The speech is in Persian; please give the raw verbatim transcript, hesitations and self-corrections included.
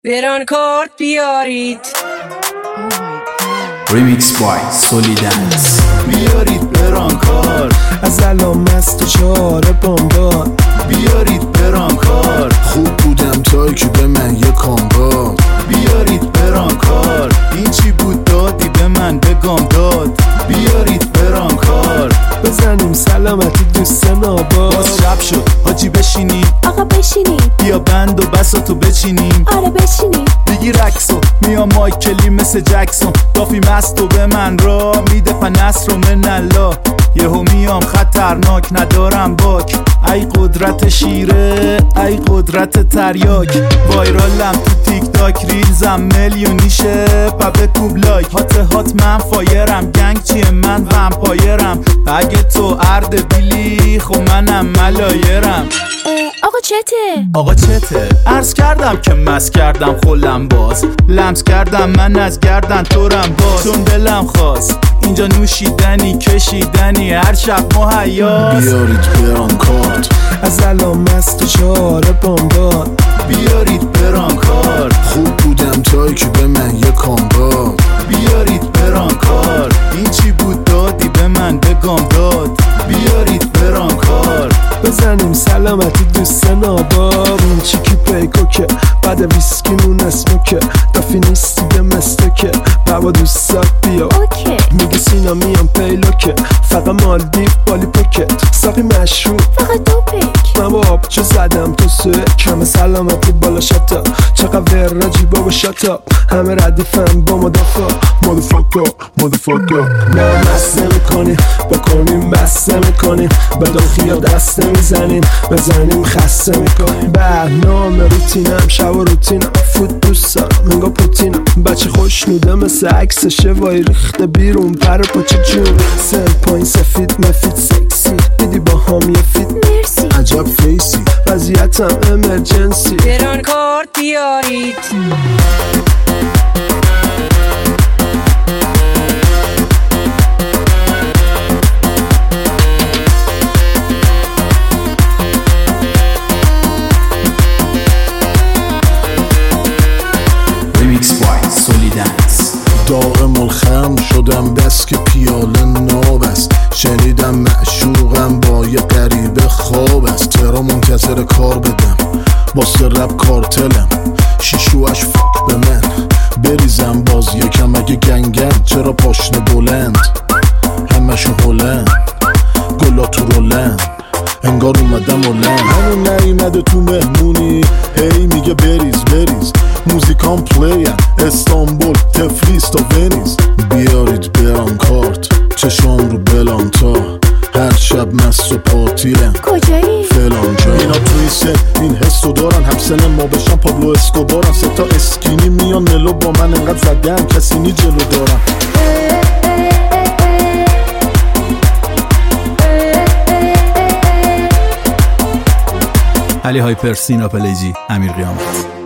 برانکارد بیارید. ریمیکس بای سولیدنس. بیارید برانکارد از الان مست و چاره بامداد. بیارید برانکارد خوب بودم تایی که به من یه کام داد. بیارید برانکارد این چی بود دادی به من بگم داد. بیارید برانکارد بزنیم سلامتی دوست ناباد. باز شب شد حاجی بشینیم آقا بشینیم. بیا بند و بساتو بچینیم. آره بشینیم. بگی رکسو میام مایکلی مثل جکسون. دافی مست و به من را میده پنس رو من الله. یهو میام خطرناک ندارم باک. ای قدرت شیره ای قدرت تریاک. وایرالم تو تیک تاک ریلزم میلیونیشه. پپه کوب لایک هات هات من فایرم. گنگ چیه من ومپایرم. اگه تو ارد بیلی خب منم ملایرم. آقا چته؟ آقا چته؟ عرض کردم که مس کردم خلم باز. لمس کردم من از گردن تورم باز. چون دلم خواست اینجا نوشیدنی کشیدنی هر شب مهیاست. بیارید برانکارد از الان مست و چاره بامداد. بیارید برانکارد خوب بودم تایی که به من یه کام داد. بیارید برانکارد این چی بود دادی به من بگم داد. بیارید برانکارد بزنیم سلامتی دوست ناباب. این چیکی پیکو که بعد ویسکیمون اسمو که دافی نیستی به مستکه. بابا دوستات بیا اوکی. میگه سینا میام پیلو که فقط مالدیو بالی پاکت. ساقی مشروب فقط دو پیک. من با آبچو زدم تو سوه کم سلامتی بالا شتا. چقدر ورراجی بابا شتا. همه ردیفم با مدافع مدفاکا مدفاکا. ما مست نمیکنیم بکنیم بسته میکنیم. به داخیا دست نمیزنیم بزنیم خسته میکنیم. برنامه روتینم شب و روتینم. فوت دوست دارم انگا پوتینم. بچه خوشنوده مثل عکسشه وای ریخته بیرون پر پاچه جون. سن پایین سفید مفید سکسی دیدی با هم یه فیت. مرسی. عجب فیسی وضعیتم امرجنسی. برانکارد بیارید. ریمیکس بای سولیدنس. داغ ملخم شدم بس که پیاله ناب است. شنیدم معشوقم با یه غریبه خواب است. ترا منتظر کار بدم واسه رب کارتلم. شیشوش فاک به من بریزم باز یکم اگه گنگم. چرا پاشنه بلند همشو هلند گلا تو رولند انگار اومدم هلند. همون نیمده تو مهمونی هی میگه بریز بریز. موزیکان پلیم استانبول تفلیس تا ونیز. بیارید برانکارد چشام رو بلانتا. هر شب مست و پاتیرم کجایی؟ فلان جا. اینا توی سن این حسو دارن همسن ما بشن پابلو اسکوبارن. سه تا اسکینی میان ملو با من انقدر زدم کسی نی جلو دارم. علی هایپر سینا پلیجی امیر قیامت.